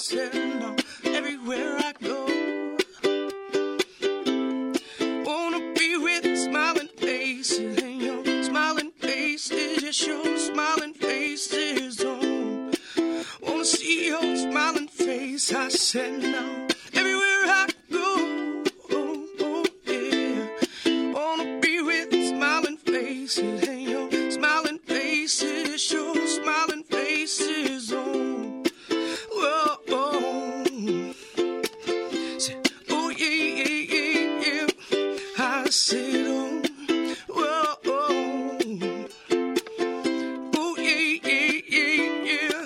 said no everywhere I go. Wanna be with smiling faces, and your smiling faces, yes, your smiling faces on. Wanna see your smiling face, I said no everywhere I go. Oh, oh, yeah. Wanna be with smiling faces, and your smiling faces, your smiling faces on. Whoa, oh. Say, oh, yeah, yeah, yeah, yeah. I said, oh, whoa, oh. Oh, yeah, yeah, yeah, yeah.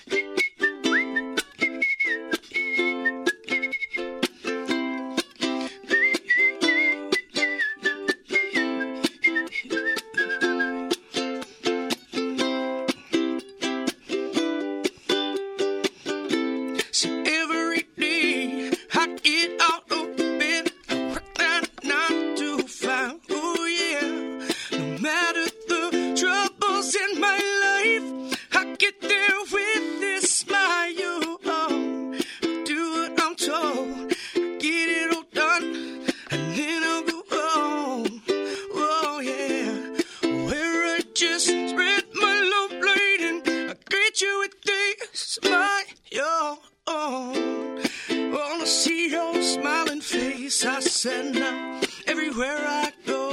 So every day I get out of bed, I work that 9 to 5. Oh yeah, no matter the troubles in my life, I get there with this smile. Oh, do what I'm told, get it all done, and then I'll go home. Oh yeah, where I just spread my love light and I greet you with this smile. Oh, wanna see your smiling face, I said no everywhere I go.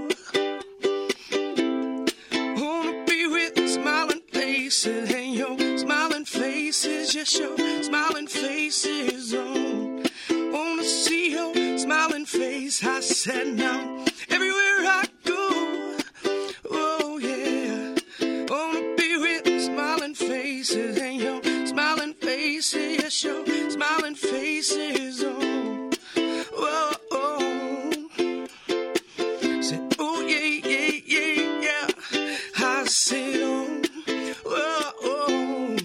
Wanna be with smiling faces, and your smiling faces, yes, your smiling faces on. Wanna see your smiling face, I said no everywhere I go. Oh yeah, wanna be with smiling faces, and your smiling faces, yes, your smiling faces on. Whoa, oh. Said, oh yeah, yeah, yeah, yeah. I said, oh, whoa, oh.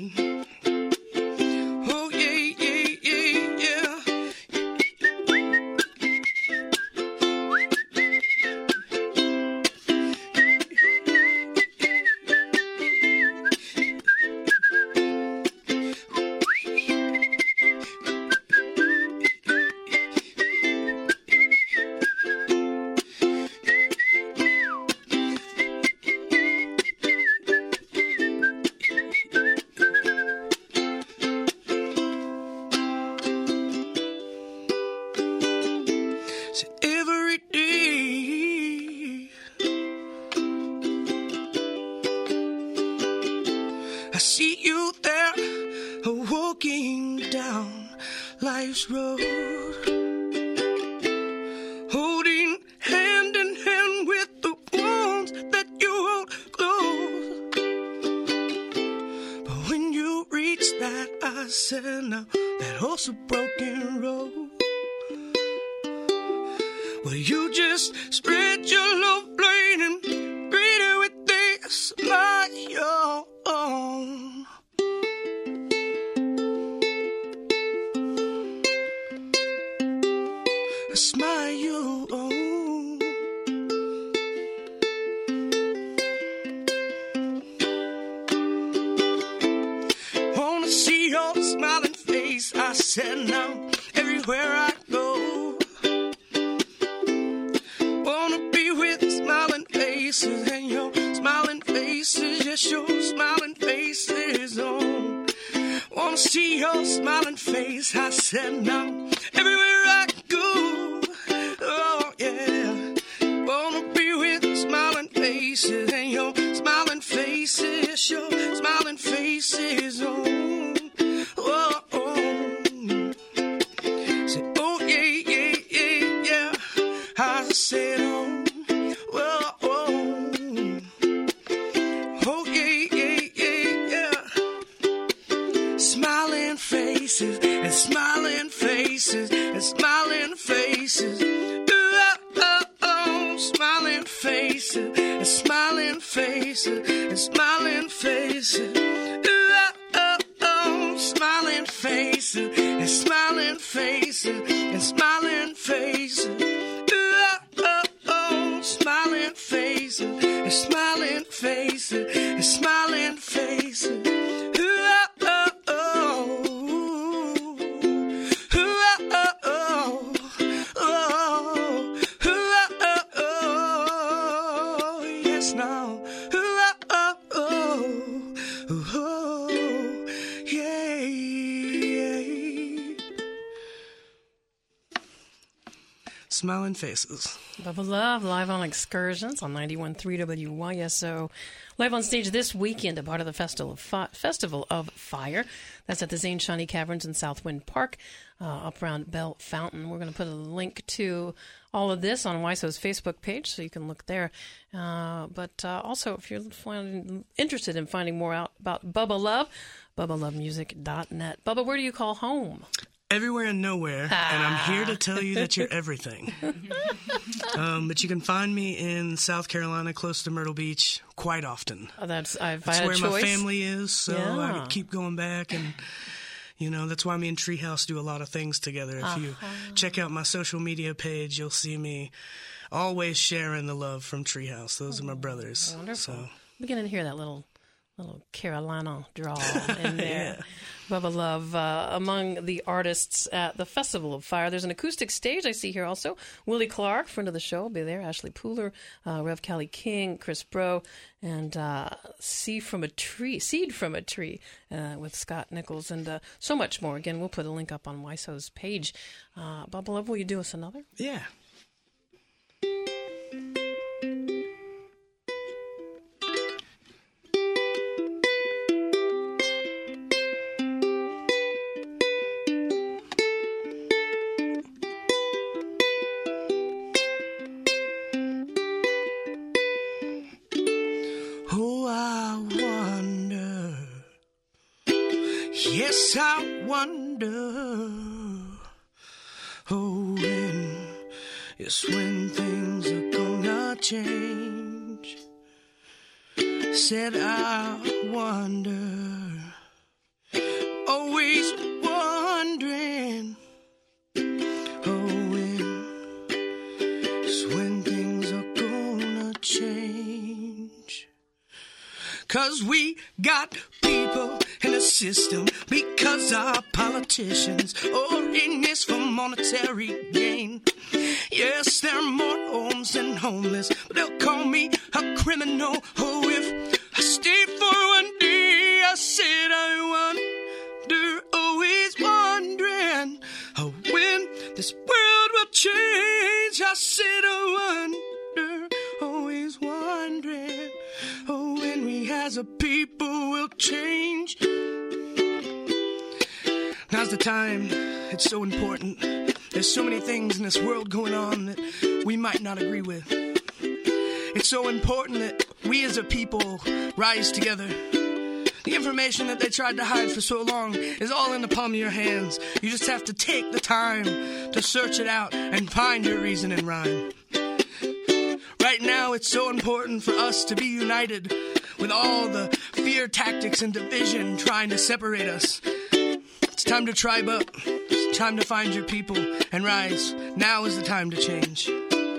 Oh yeah, yeah, yeah, yeah. So every day I see you there, walking down life's road, holding hand in hand with the ones that you hold close. But when you reach that, I said no, that also broken road, well, you just spread your love light and greet her with this smile. A smile. Wanna see your smiling face, I said no everywhere I go. Wanna be with smiling faces, and your smiling faces, yes, your smiling faces on. Wanna see your smiling face, I said no everywhere I go. Oh yeah, wanna be with smiling faces, and your smiling faces, yes, your smiling faces on. Oh, oh. Say, oh yeah, yeah, yeah, yeah. I said, oh, oh, oh, oh, yeah, yeah, yeah, yeah. Smiling faces, and smiling faces, and smiling faces. Oh, oh, oh, smiling faces, and smiling faces, and smiling faces. Oh, oh, oh, smiling faces, and smiling faces, and smiling faces. Smiling faces, and smiling faces, and smiling faces. Oh, oh, oh. smiling faces. Bubba Love, live on Excursions on 91.3 WYSO. Live on stage this weekend, a part of the Festival of Fire. That's at the Zane Shawnee Caverns in Southwind Park, up around Bell Fountain. We're going to put a link to all of this on WYSO's Facebook page, so you can look there. But also, if you're interested in finding more out about Bubba Love, BubbaLoveMusic.net. Bubba, where do you call home? Everywhere and nowhere, and I'm here to tell you that you're everything. But you can find me in South Carolina, close to Myrtle Beach, quite often. That's where my family is, so I keep going back, and that's why me and Treehouse do a lot of things together. If you check out my social media page, you'll see me always sharing the love from Treehouse. Those are my brothers. Wonderful. So. Beginning to hear that little Carolina drawl in there. Yeah. Bubba Love, among the artists at the Festival of Fire. There's an acoustic stage I see here also. Willie Clark, friend of the show, will be there. Ashley Pooler, Rev. Callie King, Chris Bro, and Seed from a Tree with Scott Nichols, and so much more. Again, we'll put a link up on WYSO's page. Bubba Love, will you do us another? Yeah. Yes, I wonder, when things are gonna change. Said I wonder, always wondering, when things are gonna change. 'Cause we got people in the system, because our politicians are in this for monetary gain. Yes, there are more homes than homeless, but they'll call me a criminal. Oh, if I stay for one day, I said I wonder, always wondering, when this world will change. I said I wonder, always wondering, when we as a people will change. Now's the time. It's so important. There's so many things in this world going on that we might not agree with. It's so important that we as a people rise together. The information that they tried to hide for so long is all in the palm of your hands. You just have to take the time to search it out and find your reason and rhyme. Right now, it's so important for us to be united with all the fear tactics and division trying to separate us. It's time to tribe up. It's time to find your people and rise. Now is the time to change.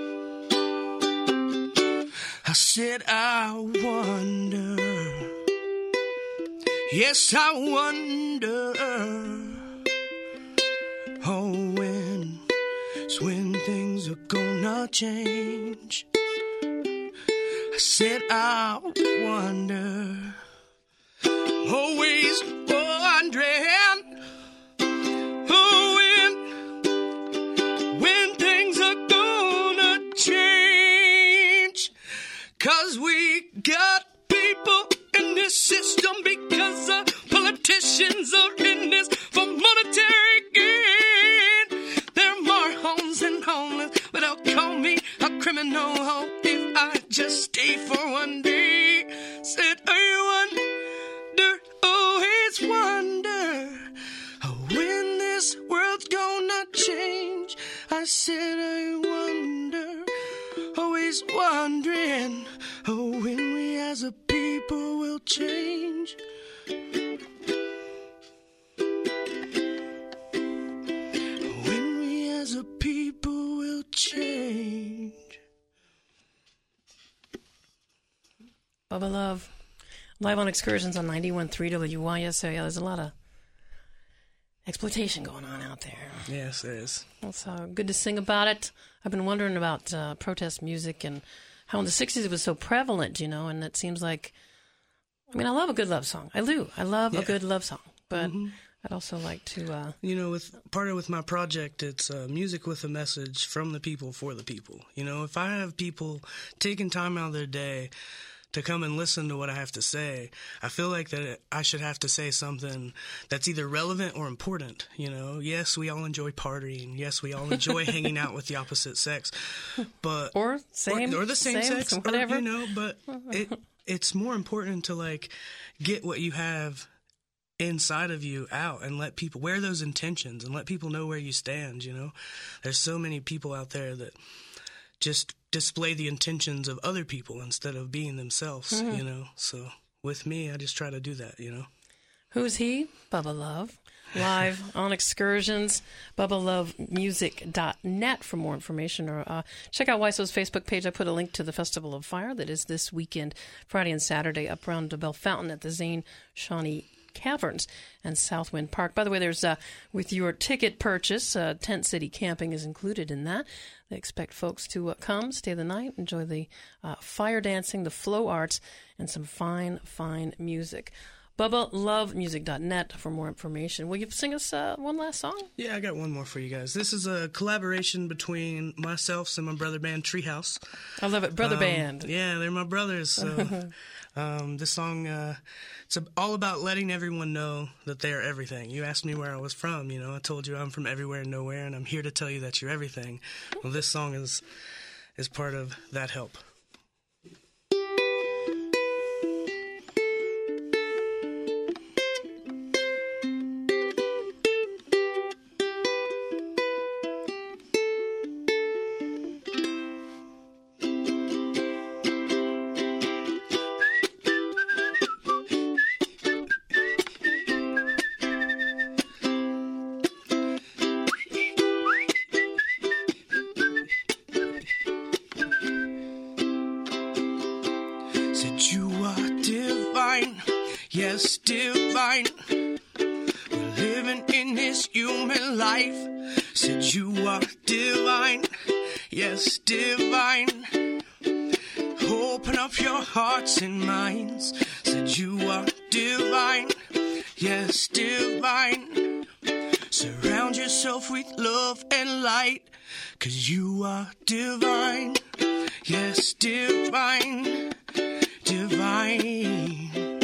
I said I wonder. Yes, I wonder. When things are gonna change. I said I wonder. Always wondering. When things are gonna change. 'Cause we got people in this system, because the politicians are in this for monetary gain. There are more homes than homeless, but they'll call me a criminal if I just stay for one day. Said I wonder, always wonder, when this world's gonna change. I said I wonder, always wondering, when we as a people will change. When we as a people will change. Bubba Love, live on Excursions on 91.3 WYSO. Yeah, there's a lot of exploitation going on out there. Yes, there is. It's good to sing about it. I've been wondering about protest music and how in the 60s it was so prevalent, and it seems like, I love a good love song. I do. I love a good love song. But I'd also like to... with my project, it's music with a message from the people for the people. If I have people taking time out of their day to come and listen to what I have to say, I feel like that I should have to say something that's either relevant or important. Yes, we all enjoy partying. Yes, we all enjoy hanging out with the opposite sex, but or the same sex, whatever. But it's more important to get what you have inside of you out and let people wear those intentions and let people know where you stand. There's so many people out there that just display the intentions of other people instead of being themselves. So with me, I just try to do that. Who's he? Bubba Love, live on Excursions. BubbaLoveMusic.net for more information, or check out WISO's Facebook page. I put a link to the Festival of Fire that is this weekend, Friday and Saturday, up around DeBell Fountain at the Zane Shawnee Caverns and Southwind Park. By the way, there's with your ticket purchase, Tent City Camping is included in that. They expect folks to come, stay the night, enjoy the fire dancing, the flow arts, and some fine music. BubbaLoveMusic.net for more information. Will you sing us one last song? Yeah, I got one more for you guys. This is a collaboration between myself and my brother band Treehouse. I love it, brother band. Yeah, they're my brothers. So this song, it's all about letting everyone know that they are everything. You asked me where I was from. I told you I'm from everywhere and nowhere, and I'm here to tell you that you're everything. Well, this song is part of that help. Yes, divine. We're living in this human life. Said you are divine. Yes, divine. Open up your hearts and minds. Said you are divine. Yes, divine. Surround yourself with love and light, 'cause you are divine. Yes, divine. Divine.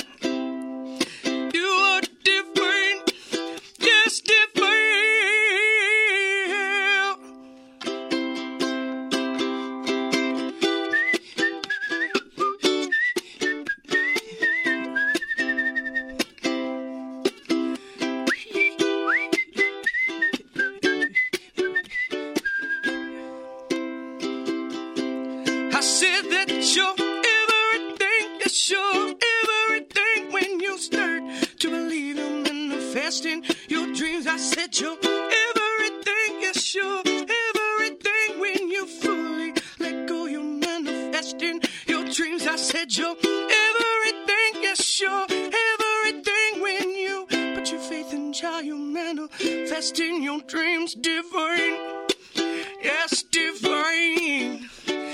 I said that you're everything, yes, you're everything when you start to believe in manifesting your dreams. I said you're everything, yes, you're everything when you fully let go, you're manifesting your dreams. I said you're everything, yes, you're everything when you put your faith in Jah, you're manifesting your dreams. Divine, yes, divine.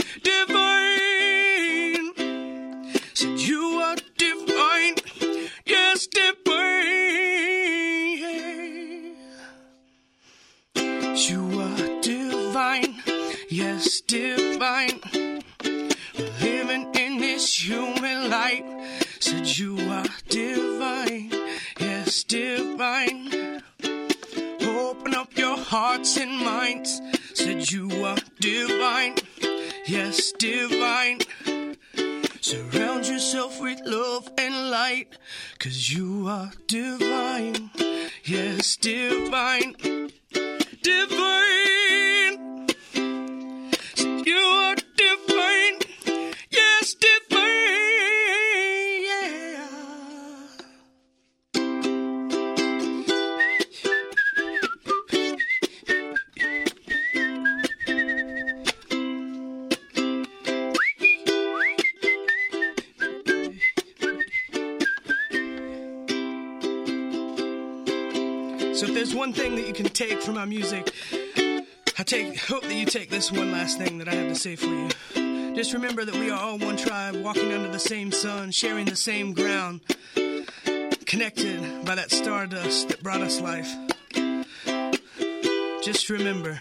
Divine, said you are divine, yes, divine. You are divine, yes, divine. Living in this human life, said you are divine, yes, divine. Open up your hearts and minds, said you are divine. Yes, divine. Surround yourself with love and light, 'cause you are divine. Yes, divine. Divine. You are divine. Yes, divine. Yeah. So if there's one thing that you can take from my music, hope that you take this one last thing that I have to say for you. Just remember that we are all one tribe, walking under the same sun, sharing the same ground. connected by that stardust that brought us life. Just remember,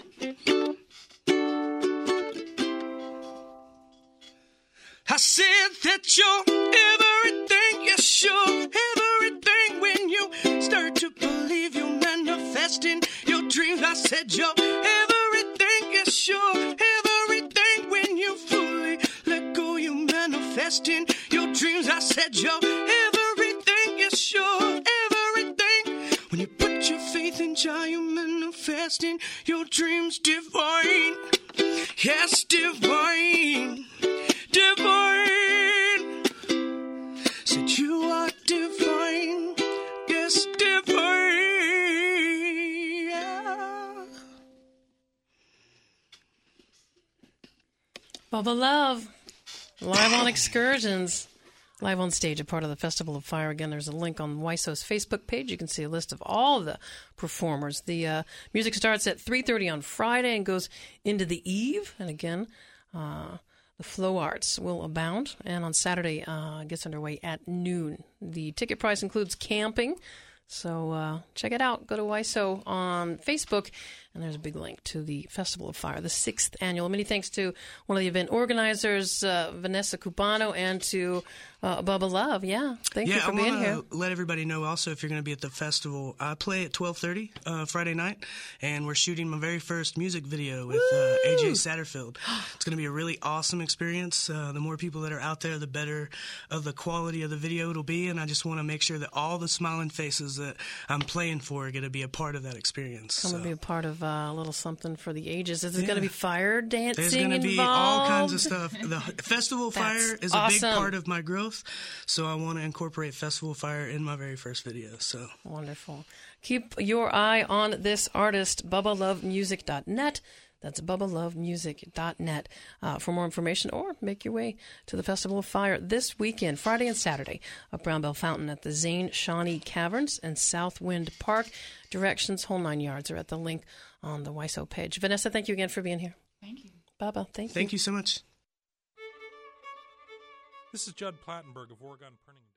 I said that you're everything, yes, you're everything. When you start to believe you're manifesting your dreams, I said you're everything, yes, you're everything. When you fully let go, you're manifesting your dreams. I said you're everything, yes, you're everything. When you put your faith in Jah, you're manifesting your dreams. Divine, yes, divine. Divine, said you are divine, yes, divine. Bubba Love, live on Excursions, live on stage, a part of the Festival of Fire. Again, there's a link on WISO's Facebook page. You can see a list of all of the performers. The music starts at 3:30 on Friday and goes into the eve. And again, the flow arts will abound, and on Saturday gets underway at noon. The ticket price includes camping, so check it out. Go to WISO on Facebook, and there's a big link to the Festival of Fire, the 6th annual. Many thanks to one of the event organizers, Vanessa Cubano, and to Bubba Love. Yeah, thank you for being here. I want to let everybody know also, if you're going to be at the festival, I play at 12:30 Friday night, and we're shooting my very first music video with AJ Satterfield. It's going to be a really awesome experience. The more people that are out there, the better of the quality of the video it'll be, and I just want to make sure that all the smiling faces that I'm playing for are going to be a part of that experience. I'm going to be a part of a little something for the ages. Is it going to be fire dancing There's going to be all kinds of stuff. The Festival of Fire is a big part of my growth, so I want to incorporate Festival of Fire in my very first video. So wonderful. Keep your eye on this artist, BubbaLoveMusic.net. That's BubbaLoveMusic.net for more information, or make your way to the Festival of Fire this weekend, Friday and Saturday, at Brown Bell Fountain at the Zane Shawnee Caverns and Southwind Park. Directions, whole 9 yards, are at the link on the WISO page. Vanessa, thank you again for being here. Thank you. Bubba, thank you. Thank you so much. This is Judd Plattenberg of Oregon Printing.